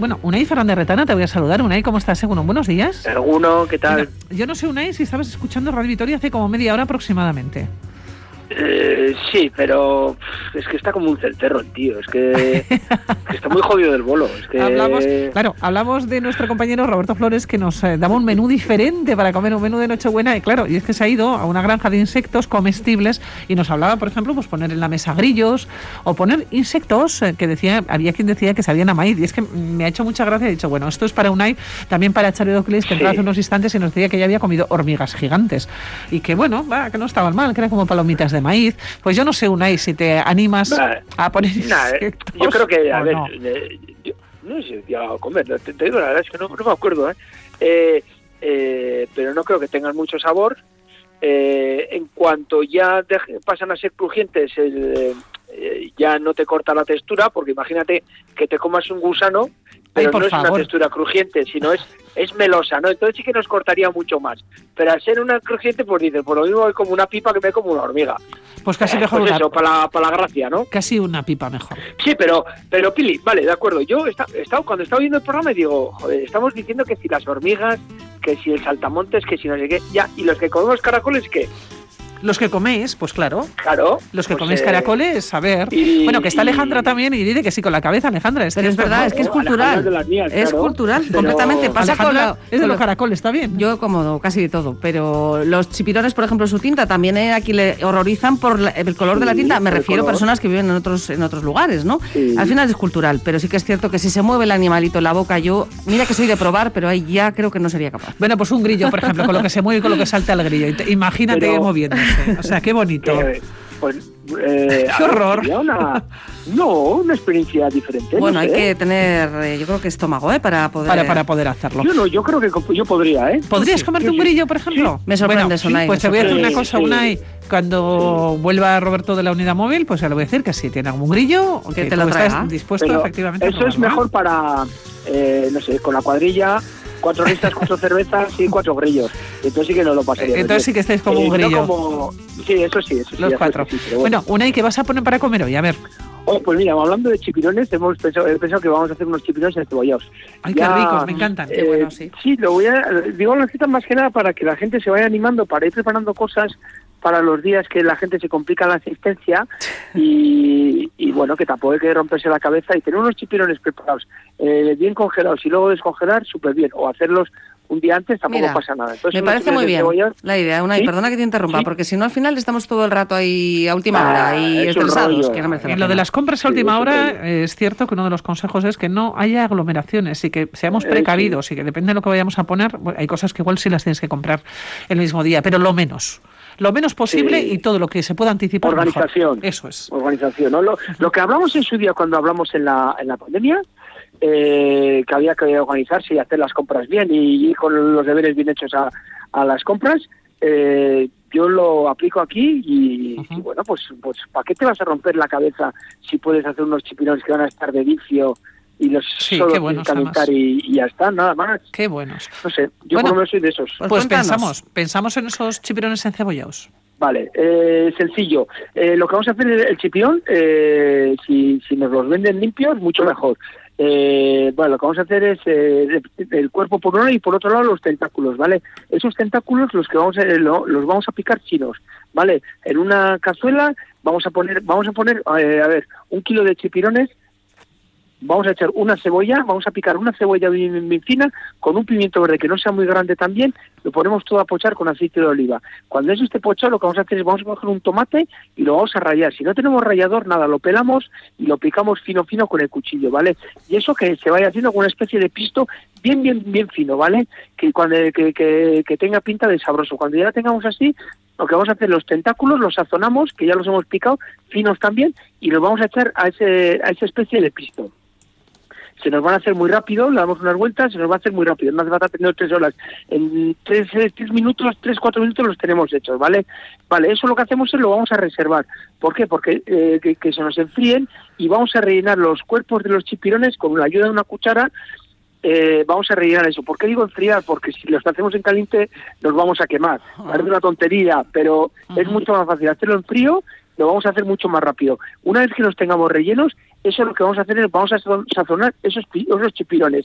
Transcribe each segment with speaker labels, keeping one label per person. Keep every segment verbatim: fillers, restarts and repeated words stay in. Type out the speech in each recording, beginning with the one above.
Speaker 1: bueno, Unai Fernández Retana, te voy a saludar. Unai, ¿cómo estás? Segundo, buenos días.
Speaker 2: Alguno, ¿qué tal?
Speaker 1: Mira, yo no sé, Unai, si estabas escuchando Radio Vitoria hace como media hora aproximadamente.
Speaker 2: Eh, sí, pero es que está como un cencerro el tío, es que, que está muy jodido del bolo. Es que...
Speaker 1: Hablamos, claro, hablamos de nuestro compañero Roberto Flores, que nos eh, daba un menú diferente para comer, un menú de Nochebuena, y claro, y es que se ha ido a una granja de insectos comestibles y nos hablaba, por ejemplo, pues poner en la mesa grillos o poner insectos eh, que decía, había quien decía que sabían a maíz, y es que me ha hecho mucha gracia. He dicho, bueno, esto es para Unai, también para Charo Doclis, que sí. entró hace unos instantes y nos decía que ya había comido hormigas gigantes y que bueno, va, que no estaban mal, que eran como palomitas de maíz. Pues yo no sé, Unai, si te animas nah, a poner nah, insectos.
Speaker 2: Yo creo que, a ver,
Speaker 1: no,
Speaker 2: eh, yo, no sé si a comer, te, te digo la verdad, es que no, no me acuerdo, ¿eh? Eh, eh, pero no creo que tengan mucho sabor. Eh, en cuanto ya de, pasan a ser crujientes, el, eh, ya no te corta la textura, porque imagínate que te comas un gusano, pero
Speaker 1: Ay,
Speaker 2: no es
Speaker 1: favor.
Speaker 2: una textura crujiente, sino es es melosa, ¿no? Entonces sí que nos cortaría mucho más. Pero al ser una crujiente, pues dices, por lo mismo es como una pipa que me como una hormiga.
Speaker 1: Pues casi mejor
Speaker 2: pues
Speaker 1: una...
Speaker 2: eso, para la, para la gracia, ¿no?
Speaker 1: Casi una pipa mejor.
Speaker 2: Sí, pero, pero Pili, vale, de acuerdo. Yo he estado, cuando estaba viendo el programa, digo, joder, estamos diciendo que si las hormigas, que si el saltamontes, que si no sé qué, ya, y los que comemos caracoles, ¿qué?
Speaker 1: Los que coméis, pues claro.
Speaker 2: Claro.
Speaker 1: Los que
Speaker 2: pues
Speaker 1: coméis
Speaker 2: eh,
Speaker 1: caracoles, a ver.
Speaker 2: Y,
Speaker 1: bueno, que está Alejandra
Speaker 2: y...
Speaker 1: también y dice que sí con la cabeza, Alejandra. Es
Speaker 3: pero
Speaker 1: que
Speaker 3: es verdad, es que es cultural.
Speaker 2: Mías,
Speaker 3: es
Speaker 2: claro,
Speaker 3: cultural,
Speaker 2: pero...
Speaker 3: completamente. Pasa con la,
Speaker 1: es de los caracoles, está bien.
Speaker 3: Yo como casi de todo, pero los chipirones, por ejemplo, su tinta, también eh, aquí le horrorizan por la, el color sí, de la tinta. Me refiero a personas que viven en otros en otros lugares, ¿no? Sí. Al final es cultural, pero sí que es cierto que si se mueve el animalito en la boca, yo, mira que soy de probar, pero ahí ya creo que no sería capaz.
Speaker 1: Bueno, pues un grillo, por ejemplo, con lo que se mueve y con lo que salta el grillo. Imagínate pero... moviéndose. O sea, qué bonito.
Speaker 2: Eh, Pues, eh,
Speaker 1: ¡qué horror!
Speaker 2: Ver, una, no, una experiencia diferente.
Speaker 3: Bueno,
Speaker 2: no
Speaker 3: hay
Speaker 2: sé.
Speaker 3: que tener, eh, yo creo que estómago, ¿eh? Para poder...
Speaker 1: Para, para poder hacerlo.
Speaker 2: Yo no, yo creo que yo podría, ¿eh?
Speaker 1: ¿Podrías
Speaker 2: sí,
Speaker 1: comerte
Speaker 2: sí,
Speaker 1: un grillo, por ejemplo?
Speaker 3: Sí. Me sorprende,
Speaker 1: bueno,
Speaker 3: Unai.
Speaker 1: Pues te voy a decir una cosa,
Speaker 2: sí,
Speaker 1: Unai. Cuando sí. vuelva Roberto de la unidad móvil, pues ya le voy a decir que si tiene algún grillo,
Speaker 3: que
Speaker 1: te
Speaker 3: te lo
Speaker 1: estás dispuesto
Speaker 2: pero
Speaker 1: efectivamente
Speaker 2: eso
Speaker 1: a
Speaker 2: es mejor para, eh, no sé, con la cuadrilla... Cuatro ristas, cuatro cervezas y cuatro grillos. Entonces sí que no lo pasaría.
Speaker 1: Entonces sí que estáis como eh, un grillo.
Speaker 2: No como... Sí, eso sí, eso sí.
Speaker 1: Los cuatro. Sí, bueno, bueno, Unai, ¿qué vas a poner para comer hoy? A ver.
Speaker 2: Oh, pues mira, hablando de chipirones, hemos pensado, he pensado que vamos a hacer unos chipirones encebollados.
Speaker 1: Ay, ya, qué ricos, me encantan.
Speaker 2: Eh,
Speaker 1: qué bueno, sí.
Speaker 2: Sí, lo voy a... Digo las citas más que nada para que la gente se vaya animando, para ir preparando cosas para los días que la gente se complica la asistencia y, y bueno, que tampoco hay que romperse la cabeza y tener unos chipirones preparados, eh, bien congelados y luego descongelar, súper bien, o hacerlos un día antes tampoco
Speaker 3: Mira,
Speaker 2: pasa nada. Entonces,
Speaker 3: me parece muy bien cebollas, la idea, Unai, ¿sí? Perdona que te interrumpa, ¿sí? Porque si no al final estamos todo el rato ahí a última ah, hora y estresados. Que no merece la
Speaker 1: en lo de las compras a última sí, hora es cierto que uno de los consejos es que no haya aglomeraciones y que seamos precavidos eh, sí. y que depende de lo que vayamos a poner, bueno, hay cosas que igual sí las tienes que comprar el mismo día, pero lo menos. Lo menos posible sí. y todo lo que se pueda anticipar.
Speaker 2: Organización.
Speaker 1: Mejor. Eso es.
Speaker 2: Organización. ¿no? Lo, lo que hablamos en su día cuando hablamos en la, en la pandemia, eh, que había que organizarse y hacer las compras bien y ir con los deberes bien hechos a, a las compras, eh, yo lo aplico aquí y, uh-huh. y bueno, pues, pues ¿para qué te vas a romper la cabeza si puedes hacer unos chipirones que van a estar de vicio? Y los
Speaker 1: sí,
Speaker 2: solo
Speaker 1: qué buenos,
Speaker 2: calentar y, y ya está, nada más.
Speaker 1: Qué buenos.
Speaker 2: No sé, yo
Speaker 1: bueno,
Speaker 2: por lo menos soy de esos.
Speaker 1: Pues, pues pensamos, pensamos en esos chipirones encebollados.
Speaker 2: Vale, eh, sencillo. Eh, lo que vamos a hacer es el chipirón, eh, si, si nos los venden limpios, mucho mejor. Eh, bueno, lo que vamos a hacer es eh, el cuerpo por un lado y por otro lado los tentáculos, ¿vale? Esos tentáculos los que vamos a, lo, los vamos a picar chinos, ¿vale? En una cazuela vamos a poner, vamos a poner, eh, a ver, un kilo de chipirones. Vamos a echar una cebolla, vamos a picar una cebolla bien, bien fina, con un pimiento verde que no sea muy grande también, lo ponemos todo a pochar con aceite de oliva. Cuando eso esté pochado, lo que vamos a hacer es vamos a coger un tomate y lo vamos a rallar. Si no tenemos rallador, nada, lo pelamos y lo picamos fino fino con el cuchillo, ¿vale? Y eso que se vaya haciendo con una especie de pisto bien, bien, bien fino, ¿vale? Que, cuando, que, que, que tenga pinta de sabroso. Cuando ya lo tengamos así, lo que vamos a hacer, los tentáculos los sazonamos, que ya los hemos picado, finos también, y los vamos a echar a, ese, a esa especie de pisto. Se nos van a hacer muy rápido, le damos unas vueltas, se nos va a hacer muy rápido, no hace falta tener tres horas. En tres, tres minutos, tres, cuatro minutos los tenemos hechos, ¿vale? Vale, eso lo que hacemos es lo vamos a reservar. ¿Por qué? Porque eh, que, que se nos enfríen y vamos a rellenar los cuerpos de los chipirones con la ayuda de una cuchara. Eh, vamos a rellenar eso. ¿Por qué digo enfriar? Porque si los hacemos en caliente nos vamos a quemar. Parece una tontería, pero uh-huh. es mucho más fácil hacerlo en frío. Lo vamos a hacer mucho más rápido. Una vez que los tengamos rellenos, eso lo que vamos a hacer es, vamos a sazonar esos, esos chipirones.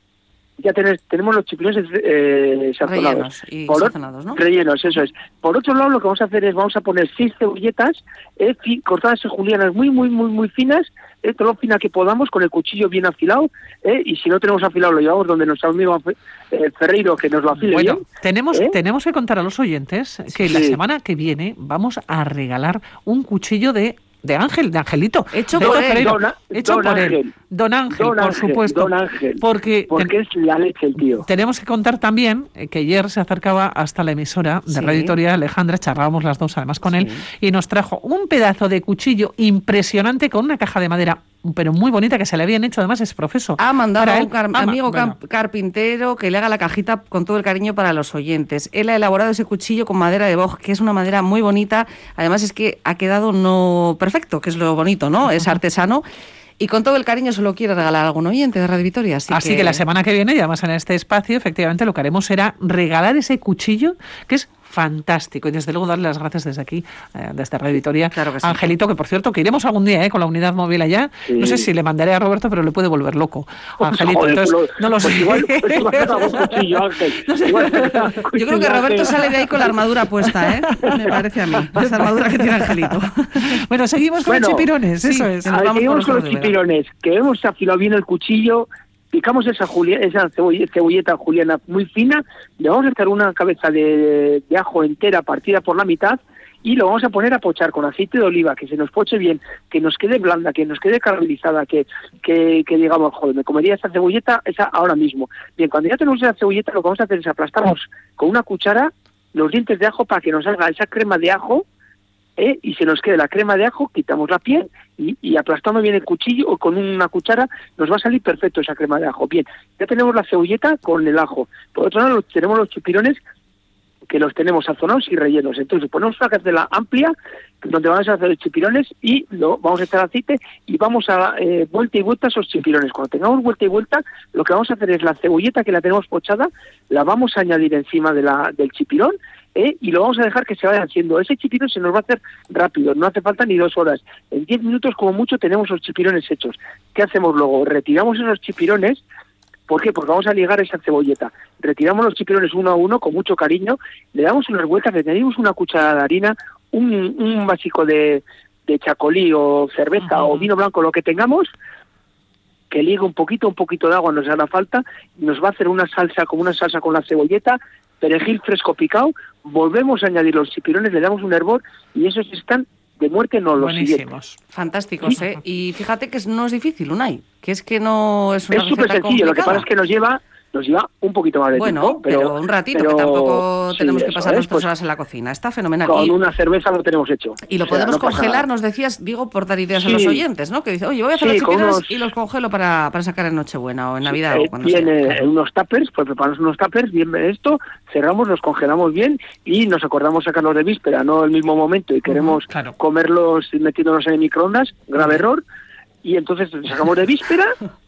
Speaker 2: Ya tenés, tenemos los chipirones eh, sazonados.
Speaker 3: Rellenos y
Speaker 2: Por
Speaker 3: sazonados, ¿no?
Speaker 2: Rellenos, eso es. Por otro lado, lo que vamos a hacer es, vamos a poner seis cebolletas eh, fi, cortadas en julianas muy, muy, muy, muy finas, eh, todo lo fina que podamos, con el cuchillo bien afilado, eh, y si no tenemos afilado, lo llevamos donde nuestro amigo eh, Ferreiro, que nos lo afile
Speaker 1: bueno,
Speaker 2: bien.
Speaker 1: Tenemos,
Speaker 2: ¿eh?
Speaker 1: tenemos que contar a los oyentes que
Speaker 2: sí.
Speaker 1: la semana que viene vamos a regalar un cuchillo de de Ángel, de Angelito.
Speaker 3: Hecho
Speaker 1: de
Speaker 3: por él.
Speaker 1: Ferreiro,
Speaker 2: Don,
Speaker 1: hecho
Speaker 2: don
Speaker 1: por
Speaker 2: Ángel.
Speaker 1: él. Don Ángel,
Speaker 2: Don
Speaker 1: por
Speaker 2: Ángel,
Speaker 1: supuesto.
Speaker 2: Don Ángel.
Speaker 1: Porque,
Speaker 2: porque
Speaker 1: ten,
Speaker 2: es la leche el tío.
Speaker 1: Tenemos que contar también que ayer se acercaba hasta la emisora de
Speaker 3: sí.
Speaker 1: Radio Editorial Alejandra, charlábamos las dos además con
Speaker 3: sí.
Speaker 1: él, y nos trajo un pedazo de cuchillo impresionante con una caja de madera, pero muy bonita, que se le habían hecho, además es profeso.
Speaker 3: Ha mandado a un
Speaker 1: car
Speaker 3: amigo
Speaker 1: bueno.
Speaker 3: carpintero que le haga la cajita con todo el cariño para los oyentes. Él ha elaborado ese cuchillo con madera de boj, que es una madera muy bonita. Además es que ha quedado no perfecto, que es lo bonito, ¿no? Es artesano. Y con todo el cariño se lo quiere regalar a algún oyente de Radio Victoria. Así,
Speaker 1: así
Speaker 3: que...
Speaker 1: que la semana que viene, y además en este espacio, efectivamente lo que haremos será regalar ese cuchillo, que es fantástico. Y desde luego darle las gracias desde aquí, eh, desde Radio Victoria,
Speaker 3: claro que sí.
Speaker 1: a Angelito, que por cierto, que iremos algún día eh, con la unidad móvil allá. Sí. No sé si le mandaré a Roberto, pero le puede volver loco a Angelito.
Speaker 2: Joder,
Speaker 1: entonces,
Speaker 2: lo,
Speaker 1: no lo sé.
Speaker 2: Pues igual, pues igual cuchillo, Ángel.
Speaker 3: No sé.
Speaker 2: Igual,
Speaker 3: yo creo que Roberto sale de ahí con la armadura puesta, ¿eh? Me parece a mí. Esa armadura que tiene Angelito.
Speaker 1: Bueno, seguimos con
Speaker 2: bueno,
Speaker 1: los chipirones,
Speaker 3: sí,
Speaker 1: eso es.
Speaker 2: A ver, seguimos con los chipirones, que hemos afilado bien el cuchillo. Picamos esa, julia, esa cebolleta, cebolleta juliana muy fina, le vamos a echar una cabeza de, de ajo entera partida por la mitad y lo vamos a poner a pochar con aceite de oliva, que se nos poche bien, que nos quede blanda, que nos quede caramelizada, que, que, que digamos, joder, me comería esa cebolleta esa ahora mismo. Bien, cuando ya tenemos esa cebolleta, lo que vamos a hacer es aplastarnos con una cuchara los dientes de ajo para que nos salga esa crema de ajo, ¿eh? Y se nos quede la crema de ajo, quitamos la piel y, y aplastando bien el cuchillo o con una cuchara nos va a salir perfecto esa crema de ajo. Bien, ya tenemos la cebolleta con el ajo. Por otro lado tenemos los chipirones, que los tenemos sazonados y rellenos. Entonces ponemos una cazuela amplia donde vamos a hacer los chipirones y lo vamos a echar aceite y vamos a eh, vuelta y vuelta esos chipirones. Cuando tengamos vuelta y vuelta, lo que vamos a hacer es la cebolleta que la tenemos pochada, la vamos a añadir encima de la, del chipirón, ¿eh? Y lo vamos a dejar que se vaya haciendo. Ese chipirón se nos va a hacer rápido, no hace falta ni dos horas. En diez minutos como mucho tenemos los chipirones hechos. ¿Qué hacemos luego? Retiramos esos chipirones. ¿Por qué? Porque vamos a ligar esa cebolleta. Retiramos los chipirones uno a uno con mucho cariño, le damos unas vueltas, le añadimos una cucharada de harina, un, un básico de, de chacolí o cerveza uh-huh. o vino blanco, lo que tengamos, que ligue un poquito, un poquito de agua nos hará falta, nos va a hacer una salsa, como una salsa con la cebolleta, perejil fresco picado, volvemos a añadir los chipirones, le damos un hervor y esos están de muerte no los siguientes.
Speaker 3: Fantásticos, ¿eh? Y fíjate que no es difícil, Unai, que es que no es una
Speaker 2: es súper sencillo,
Speaker 3: complicada.
Speaker 2: Lo que pasa es que nos lleva nos lleva un poquito más de
Speaker 3: bueno,
Speaker 2: tiempo.
Speaker 3: Pero, pero un ratito, pero, que tampoco sí, tenemos que pasar nuestras
Speaker 2: pues,
Speaker 3: horas en la cocina. Está fenomenal.
Speaker 2: Con
Speaker 3: y,
Speaker 2: una cerveza lo tenemos hecho.
Speaker 3: Y lo
Speaker 2: o sea,
Speaker 3: podemos
Speaker 2: no
Speaker 3: congelar, nos decías, digo, por dar ideas
Speaker 2: sí.
Speaker 3: a los oyentes, ¿no? Que dice, oye, voy a hacer
Speaker 2: sí,
Speaker 3: los chipirones
Speaker 2: unos...
Speaker 3: y los congelo para, para sacar en Nochebuena o en Navidad.
Speaker 2: Eh,
Speaker 3: o cuando
Speaker 2: viene
Speaker 3: sea. Claro.
Speaker 2: en unos tuppers, pues preparamos unos tuppers, bien esto, cerramos, los congelamos bien y nos acordamos sacarlos de víspera, no el mismo momento, y queremos uh-huh, claro. comerlos metiéndonos en el microondas, grave uh-huh. error, y entonces sacamos de víspera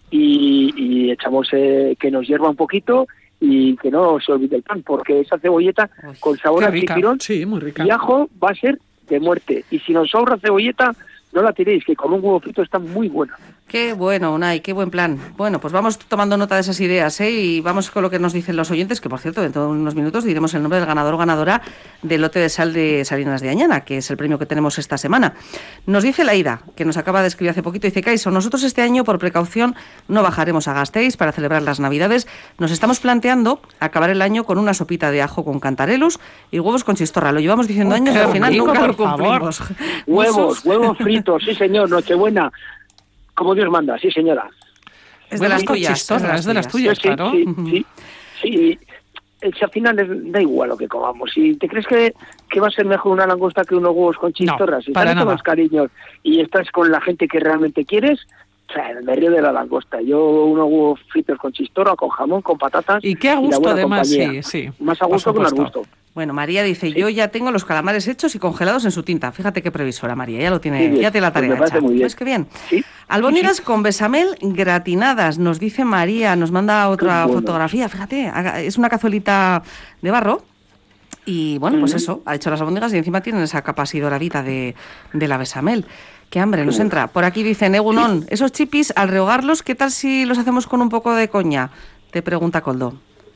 Speaker 2: y, y echamos eh, que nos hierva un poquito y que no se olvide el pan, porque esa cebolleta Uy, con sabor a chipirón
Speaker 1: sí, muy rica.
Speaker 2: y ajo va a ser de muerte. Y si nos sobra cebolleta, no la tiréis, que con un huevo frito está muy buena.
Speaker 3: Qué bueno, Unai, qué buen plan. Bueno, pues vamos tomando nota de esas ideas, ¿eh? Y vamos con lo que nos dicen los oyentes, que por cierto, dentro de unos minutos diremos el nombre del ganador o ganadora del lote de sal de Salinas de Añana, que es el premio que tenemos esta semana. Nos dice Laida, que nos acaba de escribir hace poquito, dice, Caiso, nosotros este año, por precaución, no bajaremos a Gasteiz para celebrar las Navidades. Nos estamos planteando acabar el año con una sopita de ajo con cantarelos y huevos con chistorra. Lo llevamos diciendo
Speaker 1: oh,
Speaker 3: años y al final
Speaker 1: rico,
Speaker 3: nunca
Speaker 1: por
Speaker 3: lo cumplimos.
Speaker 1: Favor.
Speaker 2: Huevos, huevos fritos, sí señor, Nochebuena. Como Dios manda, sí señora.
Speaker 3: Es de las tuyas,
Speaker 1: es de las, de las tuyas,
Speaker 2: sí,
Speaker 1: claro.
Speaker 2: Sí, sí, sí. sí. Si al final es, da igual lo que comamos. Si te crees que, que va a ser mejor una langosta que unos huevos con chistorras,
Speaker 1: no,
Speaker 2: si
Speaker 1: para
Speaker 2: estás con los cariños y estás con la gente que realmente quieres, o sea, me río de la langosta. Yo unos huevos fritos con chistorra, con jamón, con patatas.
Speaker 1: Y qué a gusto además, sí, sí.
Speaker 2: Más a gusto que no a gusto.
Speaker 3: Bueno, María dice, ¿sí? Yo ya tengo los calamares hechos y congelados en su tinta. Fíjate qué previsora, María, ya lo tiene, sí, ya tiene la tarea
Speaker 2: pues me
Speaker 3: hecha.
Speaker 2: Muy bien.
Speaker 3: Pues qué bien.
Speaker 2: ¿Sí?
Speaker 3: Albóndigas
Speaker 2: sí, sí.
Speaker 3: con besamel gratinadas, nos dice María, nos manda otra
Speaker 2: bueno.
Speaker 3: fotografía, fíjate, es una cazuelita de barro Y bueno, pues
Speaker 2: Uh-huh.
Speaker 3: eso, ha hecho las albóndigas y encima tienen esa capa así doradita de, de la bechamel. Qué hambre nos entra. Por aquí dicen, Egunon, esos chipis, al rehogarlos, ¿qué tal si los hacemos con un poco de coña? Te pregunta Coldo.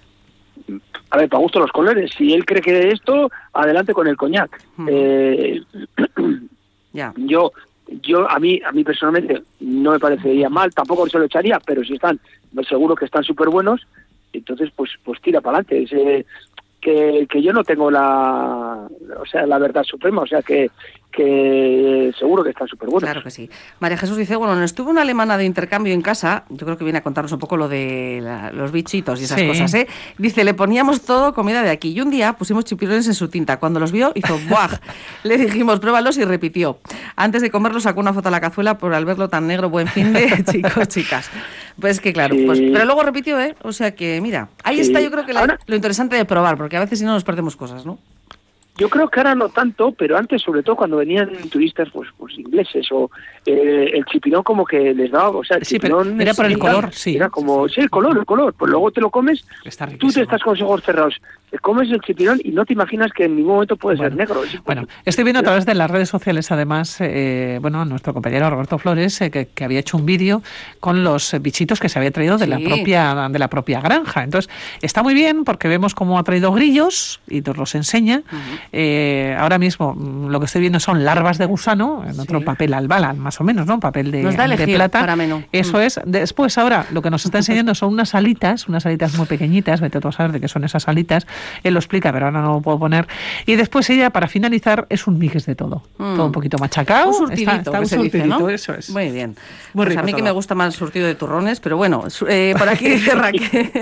Speaker 2: A ver, para gusto los colores. Si él cree que esto, adelante con el coñac.
Speaker 3: Uh-huh.
Speaker 2: Eh,
Speaker 3: Ya.
Speaker 2: yo, yo a mí, a mí personalmente no me parecería mal, tampoco se lo echaría, pero si están, seguro que están súper buenos, entonces pues, pues tira para adelante. Es, eh, que, que yo no tengo la, o sea, la verdad suprema, o sea que que seguro que están súper buenos.
Speaker 3: Claro que sí. María Jesús dice, bueno, estuvo una alemana de intercambio en casa, yo creo que viene a contarnos un poco lo de la, los bichitos y esas
Speaker 1: sí.
Speaker 3: cosas, ¿eh? Dice, le poníamos todo comida de aquí, y un día pusimos chipirones en su tinta, cuando los vio hizo ¡buah! Le dijimos, pruébalos, y repitió. Antes de comerlos sacó una foto a la cazuela por al verlo tan negro. Buen fin de chicos, chicas. Pues que claro,
Speaker 2: Sí.
Speaker 3: pues, pero luego repitió, ¿eh? O sea que, mira, ahí
Speaker 2: Sí.
Speaker 3: está yo creo que la,
Speaker 2: Ahora,
Speaker 3: lo interesante de probar, porque a veces si no nos perdemos cosas, ¿no?
Speaker 2: yo creo que ahora no tanto, pero antes, sobre todo cuando venían turistas pues, pues ingleses o eh, el chipirón como que les daba, o sea, el
Speaker 1: Sí, pero
Speaker 2: chipirón
Speaker 1: era por el
Speaker 2: es-
Speaker 1: color, sí.
Speaker 2: Era como, sí, el color, el color, pues luego te lo comes,
Speaker 1: Está
Speaker 2: tú
Speaker 1: riquísimo.
Speaker 2: te estás con los ojos cerrados, te comes el chipirón y no te imaginas que en ningún momento puede
Speaker 1: Bueno,
Speaker 2: ser negro. Es
Speaker 1: Bueno, estoy viendo a través de las redes sociales, además, eh, bueno, nuestro compañero Roberto Flores, eh, que, que había hecho un vídeo con los bichitos que se había traído de
Speaker 3: Sí.
Speaker 1: la propia de la propia granja. Entonces, está muy bien porque vemos cómo ha traído grillos y nos los enseña.
Speaker 3: Uh-huh.
Speaker 1: Eh, ahora mismo mm, lo que estoy viendo son larvas de gusano, en otro
Speaker 3: Sí.
Speaker 1: papel albala, más o menos, ¿no? Papel de,
Speaker 3: Nos da a
Speaker 1: de
Speaker 3: elegir
Speaker 1: plata.
Speaker 3: para menú.
Speaker 1: Eso
Speaker 3: Mm.
Speaker 1: es. Después, ahora, lo que nos está enseñando son unas alitas, unas alitas muy pequeñitas, vete tú a saber de qué son esas alitas. Él lo explica, pero ahora no lo puedo poner. Y después ella, para finalizar, es un mix de todo.
Speaker 3: Mm.
Speaker 1: Todo un poquito machacado.
Speaker 3: Un surtidito,
Speaker 1: Está, está
Speaker 3: que
Speaker 1: un
Speaker 3: se dice,
Speaker 1: surtidito,
Speaker 3: ¿no?
Speaker 1: eso es.
Speaker 3: Muy bien.
Speaker 1: Muy
Speaker 3: Pues
Speaker 1: rico
Speaker 3: a mí que
Speaker 1: todo.
Speaker 3: me gusta más el surtido de turrones, pero bueno, su- eh, por aquí dice Raquel.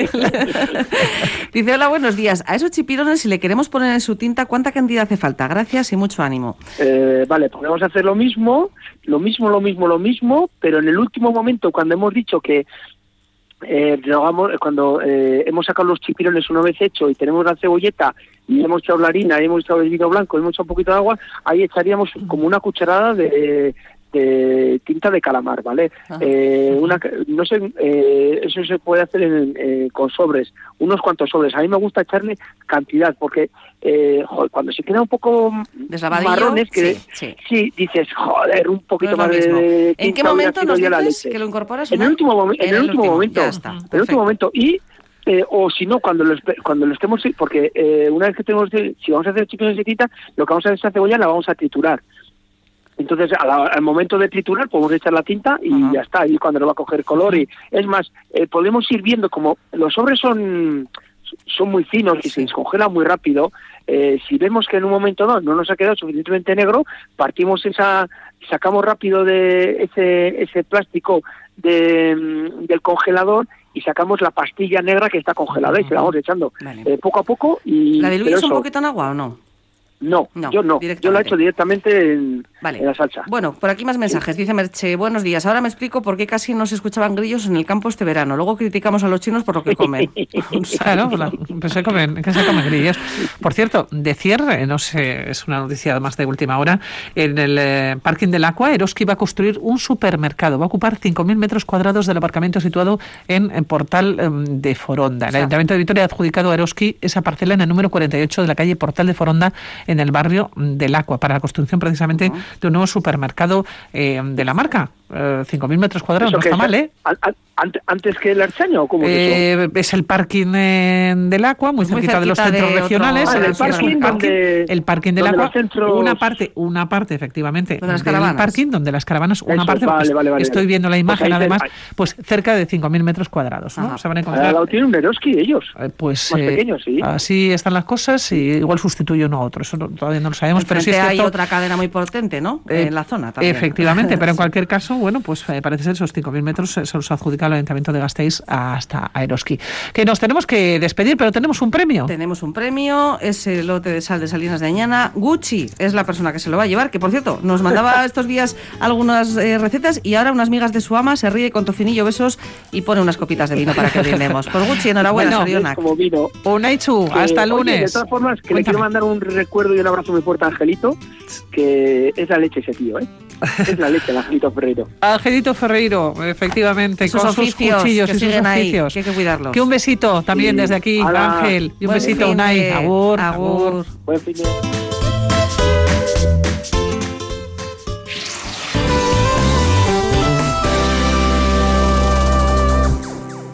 Speaker 3: Dice, hola, buenos días. A esos chipirones, si le queremos poner en su tinta, ¿cuánta cantidad hace falta? Gracias y mucho ánimo.
Speaker 2: Eh, vale, podemos hacer lo mismo, lo mismo, lo mismo, lo mismo, pero en el último momento, cuando hemos dicho que eh, rehogamos- cuando eh, hemos sacado los chipirones una vez hecho y tenemos la cebolleta y hemos echado la harina, y hemos echado el vino blanco y hemos echado un poquito de agua, ahí echaríamos como una cucharada de, de tinta de calamar, ¿vale?
Speaker 3: Ajá.
Speaker 2: Eh, una, no sé, eh, eso se puede hacer en, eh, con sobres, unos cuantos sobres. A mí me gusta echarle cantidad porque eh, joder, cuando se queda un poco
Speaker 3: Deslavadillo,
Speaker 2: marrones, que
Speaker 3: sí, sí.
Speaker 2: sí, dices, joder, un
Speaker 3: No
Speaker 2: poquito
Speaker 3: es lo
Speaker 2: más
Speaker 3: mismo.
Speaker 2: de
Speaker 3: ¿En
Speaker 2: tinta
Speaker 3: qué
Speaker 2: hubiera
Speaker 3: momento
Speaker 2: sido
Speaker 3: nos
Speaker 2: ya la
Speaker 3: dices
Speaker 2: leche.
Speaker 3: que lo incorporas?
Speaker 2: En
Speaker 3: ¿no?
Speaker 2: el último, momen- en el último momento.
Speaker 3: Ya está.
Speaker 2: En el
Speaker 3: Perfecto.
Speaker 2: último momento. Y, eh, o si no, cuando lo, espe- cuando lo estemos, porque eh, una vez que tenemos, si vamos a hacer chipirones de sequita, lo que vamos a hacer esa cebolla la vamos a triturar. Entonces, a la- al momento de triturar, podemos echar la tinta y
Speaker 3: Ajá.
Speaker 2: ya está, y cuando lo va a coger color. Y es más, eh, podemos ir viendo como los sobres son son muy finos y
Speaker 3: Sí.
Speaker 2: se descongelan muy rápido. Eh, si vemos que en un momento no, no nos ha quedado suficientemente negro, partimos esa, sacamos rápido de ese ese plástico de, mm, del congelador y sacamos la pastilla negra que está congelada y se la vamos echando
Speaker 3: Vale.
Speaker 2: eh, poco a poco. Y
Speaker 3: ¿La
Speaker 2: pero
Speaker 3: diluyes un
Speaker 2: eso,
Speaker 3: poquito en agua o no?
Speaker 2: No,
Speaker 3: No,
Speaker 2: yo no. Yo
Speaker 3: directamente.
Speaker 2: lo he hecho directamente en,
Speaker 3: Vale.
Speaker 2: en la salsa.
Speaker 3: Bueno, por aquí más mensajes. Dice Merche, buenos días. Ahora me explico por qué casi no se escuchaban grillos en el campo este verano. Luego criticamos a los chinos por lo que comen.
Speaker 1: Claro, la- pues se comen, que se comen grillos. Por cierto, de cierre, no sé, es una noticia más de última hora, en el eh, parking del Aqua, Eroski va a construir un supermercado. Va a ocupar cinco mil metros cuadrados del aparcamiento situado en, en Portal eh, de Foronda. El
Speaker 3: O sea,
Speaker 1: Ayuntamiento de Vitoria ha adjudicado a Eroski esa parcela en el número cuarenta y ocho de la calle Portal de Foronda, en el barrio del Aqua, para la construcción precisamente
Speaker 3: Uh-huh.
Speaker 1: de un nuevo supermercado eh, de la marca. Eh, cinco mil metros cuadrados,
Speaker 2: ¿Eso
Speaker 1: no
Speaker 2: qué
Speaker 1: está
Speaker 2: es?
Speaker 1: mal, ¿eh?
Speaker 2: An- an- ante- ¿Antes que el Archaño o cómo es eso?
Speaker 1: Eh, es el parking eh, del Aqua, muy
Speaker 3: Muy
Speaker 1: cerquita de los
Speaker 3: cerquita
Speaker 1: centros
Speaker 3: de otro-
Speaker 1: regionales.
Speaker 3: Ah,
Speaker 2: el
Speaker 1: Es un
Speaker 2: parking donde-
Speaker 1: el parking del
Speaker 2: donde
Speaker 1: Aqua,
Speaker 2: los centros-
Speaker 1: una parte, una parte efectivamente
Speaker 3: Donde las
Speaker 1: del
Speaker 3: caravanas.
Speaker 1: parking, donde las caravanas, una
Speaker 2: Eso,
Speaker 1: parte,
Speaker 2: vale,
Speaker 1: pues,
Speaker 2: vale, vale,
Speaker 1: estoy
Speaker 2: vale.
Speaker 1: viendo la
Speaker 2: Pues
Speaker 1: imagen
Speaker 2: ahí te-
Speaker 1: además,
Speaker 2: ahí-
Speaker 1: pues cerca de cinco mil metros cuadrados, ¿no?
Speaker 3: Ajá.
Speaker 1: Se van a
Speaker 2: Al
Speaker 1: encontrar.
Speaker 2: lado tiene un Eroski ellos.
Speaker 1: eh, Pues
Speaker 2: más
Speaker 1: eh,
Speaker 2: pequeños, sí.
Speaker 1: así están las cosas y igual sustituye uno a otro. Eso no- todavía no lo sabemos, pero sí es
Speaker 3: Enfrente hay
Speaker 1: cierto.
Speaker 3: otra cadena muy potente, ¿no?
Speaker 1: Eh,
Speaker 3: en la zona también.
Speaker 1: Efectivamente, pero en
Speaker 3: Sí.
Speaker 1: cualquier caso, bueno, pues eh, parece ser esos cinco mil metros eh, se los ha adjudicado el Ayuntamiento de Gasteiz hasta Eroski. Que nos tenemos que despedir, pero tenemos un premio.
Speaker 3: Tenemos un premio, ese lote de sal de Salinas de Añana. Gucci es la persona que se lo va a llevar, que por cierto, nos mandaba estos días algunas eh, recetas y ahora unas migas de su ama se ríe con tocinillo, besos y pone unas copitas de vino para que brindemos. Por Gucci, enhorabuena,
Speaker 1: Bueno,
Speaker 3: Sorionak.
Speaker 2: Como vino.
Speaker 1: Unaichu,
Speaker 2: Que,
Speaker 1: hasta el
Speaker 2: oye,
Speaker 1: lunes.
Speaker 2: de todas formas, que le
Speaker 1: Cuéntame.
Speaker 2: quiero mandar un recuerdo y un abrazo muy fuerte a Angelito, que es la leche ese tío, ¿eh? Es la leche, el Angelito Ferreiro.
Speaker 1: Angelito Ferreiro, efectivamente,
Speaker 3: sus
Speaker 1: con
Speaker 3: oficios,
Speaker 1: sus cuchillos
Speaker 3: que
Speaker 1: y sus
Speaker 3: siguen ahí,
Speaker 1: oficios.
Speaker 3: que hay que cuidarlos.
Speaker 1: Que un besito también
Speaker 2: Sí.
Speaker 1: desde aquí,
Speaker 2: Hola.
Speaker 1: Ángel. Y un
Speaker 3: Buen
Speaker 1: besito,
Speaker 3: fin
Speaker 1: Unai.
Speaker 3: de-
Speaker 1: Agur,
Speaker 3: agur.
Speaker 1: agur.
Speaker 2: Buen fin de...